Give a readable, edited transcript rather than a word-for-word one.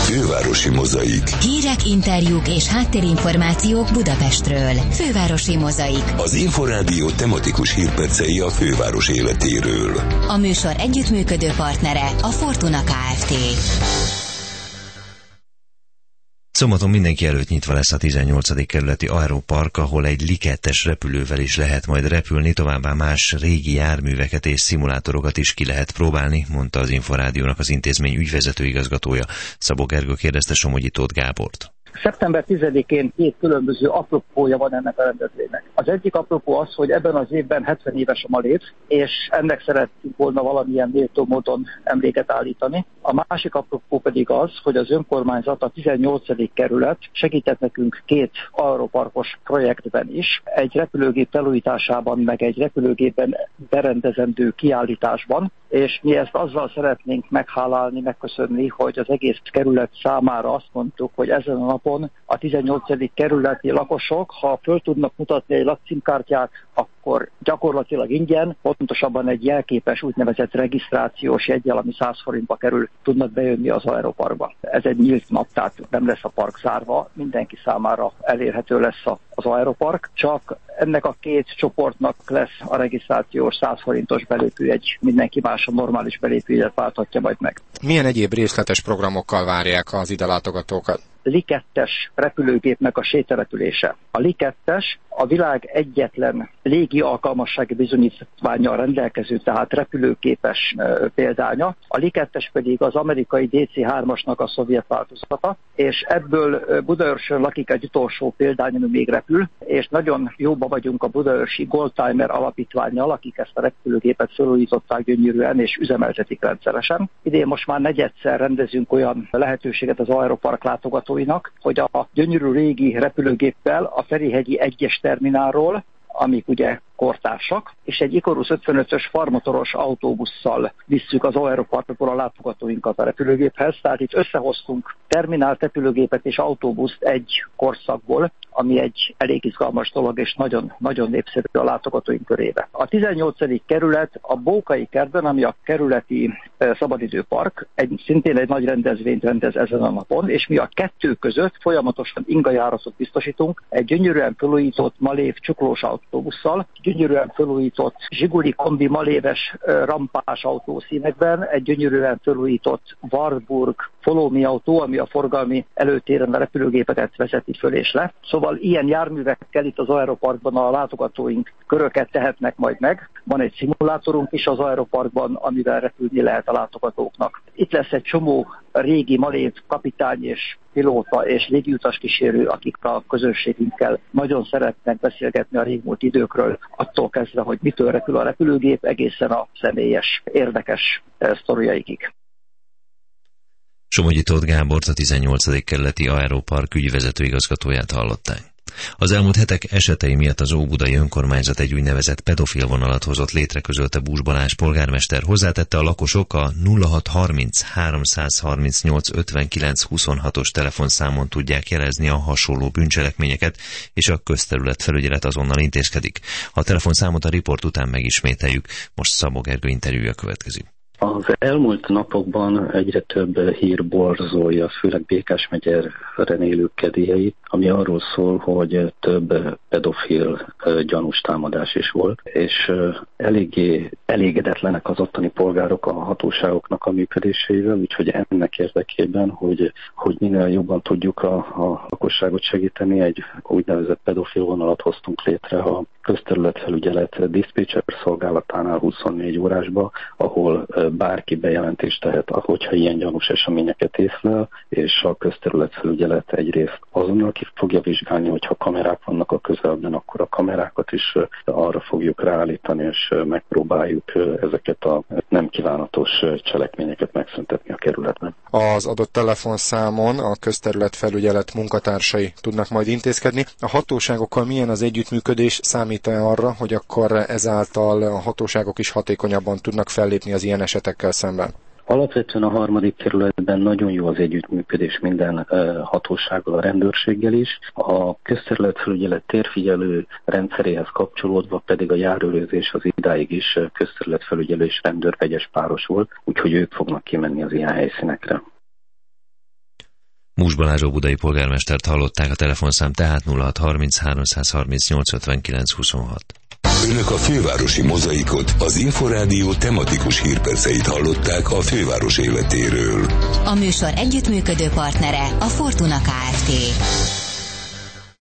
Fővárosi Mozaik. Hírek, interjúk és háttérinformációk Budapestről. Fővárosi Mozaik. Az Inforádió tematikus hírpercei a főváros életéről. A műsor együttműködő partnere a Fortuna Kft. Szombaton mindenki előtt nyitva lesz a 18. kerületi Aeropark, ahol egy likettes repülővel is lehet majd repülni, továbbá más régi járműveket és szimulátorokat is ki lehet próbálni, mondta az Inforádiónak az intézmény ügyvezető igazgatója. Szabó Gergő kérdezte Somogyi Tóth Gábort. Szeptember 10-én 2 különböző apropója van ennek a rendezvénynek. Az egyik apropó az, hogy ebben az évben 70 éves a Malév, és ennek szerettünk volna valamilyen méltó módon emléket állítani. A másik apropó pedig az, hogy az önkormányzat, a 18. kerület segített nekünk 2 aeroparkos projektben is, egy repülőgép felújításában, meg egy repülőgépben berendezendő kiállításban, és mi ezt azzal szeretnénk meghálálni, megköszönni, hogy az egész kerület számára azt mondtuk, hogy ezen a napon a 18. kerületi lakosok, ha föl tudnak mutatni egy lakcímkártyát, akkor gyakorlatilag ingyen, pontosabban egy jelképes úgynevezett regisztrációs jeggyel, ami 100 forintba kerül, tudnak bejönni az aeroparkba. Ez egy nyílt nap, tehát nem lesz a park zárva, mindenki számára elérhető lesz az aeropark, csak ennek a 2 csoportnak lesz a regisztrációs 100 forintos belépőjegy, mindenki más a normális belépőjegyet válthatja majd meg. Milyen egyéb részletes programokkal várják az ide látogatókat? Likettes repülőgépnek a sétarepülése. A likettes a világ egyetlen légi alkalmassági bizonyítvánnyal rendelkező, tehát repülőképes példánya. A likettes pedig az amerikai DC-3-asnak a szovjet változata, és ebből Budaörsön lakik egy utolsó példány, ami még repül, és nagyon jóba vagyunk a budaörsi Goldtimer alapítvánnyal, akik ezt a repülőgépet felújították gyönyörűen és üzemeltetik rendszeresen. Idén most már negyedszer rendezünk olyan lehetőséget az Aeropark látogatóinak, hogy a gyönyörű régi repülőgéppel a Ferihegyi 1-es terminálról, amik ugye kortársak, és egy Ikarus 55-ös farmotoros autóbusszal visszük az Aeroparkról a látogatóinkat a repülőgéphez. Tehát itt összehoztunk terminált repülőgépet és autóbuszt egy korszakból, ami egy elég izgalmas dolog, és nagyon, nagyon népszerű a látogatóink körébe. A 18. kerület a Bókai kertben, ami a kerületi szabadidőpark, szintén egy nagy rendezvényt rendez ezen a napon, és mi a 2 között folyamatosan ingajáratot biztosítunk egy gyönyörűen felújított Malév csuklós autóbusszal, gyönyörűen felújított Zsiguli kombi maléves rampás autószínekben, egy gyönyörűen felújított Wartburg Follow Me autó, ami a forgalmi előtéren a repülőgépet vezeti föl és le. Szóval ilyen járművekkel itt az Aeroparkban a látogatóink köröket tehetnek majd meg. Van egy szimulátorunk is az Aeroparkban, amivel repülni lehet a látogatóknak. Itt lesz egy csomó régi Malév kapitány és pilóta és légiutas kísérő, akik a közönségünkkel nagyon szeretnek beszélgetni a régmúlt időkről, attól kezdve, hogy mitől repül a repülőgép, egészen a személyes, érdekes sztoriaikig. Somogyi Tóth Gábort, a 18. kerületi Aeropark ügyvezető igazgatóját hallották. Az elmúlt hetek esetei miatt az óbudai önkormányzat egy úgynevezett pedofil vonalat hozott létre, közölte Bús Balázs polgármester. Hozzátette, a lakosok a 0630 338 59 26-os telefonszámon tudják jelezni a hasonló bűncselekményeket, és a közterület felügyelet azonnal intézkedik. A telefonszámot a riport után megismételjük. Most Szabó Gergő interjúja következik. Az elmúlt napokban egyre több hír borzolja, főleg Békás megyeren élők kedélyeit, ami arról szól, hogy több pedofil gyanús támadás is volt, és eléggé elégedetlenek az ottani polgárok a hatóságoknak a működésével, úgyhogy ennek érdekében, hogy minél jobban tudjuk a lakosságot segíteni, egy úgynevezett pedofil vonalat hoztunk létre a közterületfelügyelet diszpécser szolgálatánál 24 órásba, ahol bárki bejelentést tehet, hogyha ilyen gyanús eseményeket észlel, és a közterületfelügyelet egyrészt azonnal ki fogja vizsgálni, hogyha kamerák vannak a közelben, akkor a kamerákat is arra fogjuk ráállítani, és megpróbáljuk ezeket a nem kívánatos cselekményeket megszüntetni a kerületben. Az adott telefonszámon a közterületfelügyelet munkatársai tudnak majd intézkedni. A hatóságokkal milyen az együttműködés? Számít-e arra, hogy akkor ezáltal a hatóságok is hatékonyabban tudnak fellépni az ilyen esetekkel szemben? Alapvetően a 3. kerületben nagyon jó az együttműködés minden hatósággal, a rendőrséggel is. A közterületfelügyelet térfigyelő rendszeréhez kapcsolódva pedig a járőrözés az idáig is közterületfelügyelő és rendőr vegyes páros volt, úgyhogy ők fognak kimenni az ilyen helyszínekre. Múzs Balázs óbudai polgármestert hallották, a telefonszám tehát 0630 338 59 26. Önök a fővárosi mozaikot, az Inforádió tematikus hírperceit hallották a főváros életéről. A műsor együttműködő partnere a Fortuna Kft.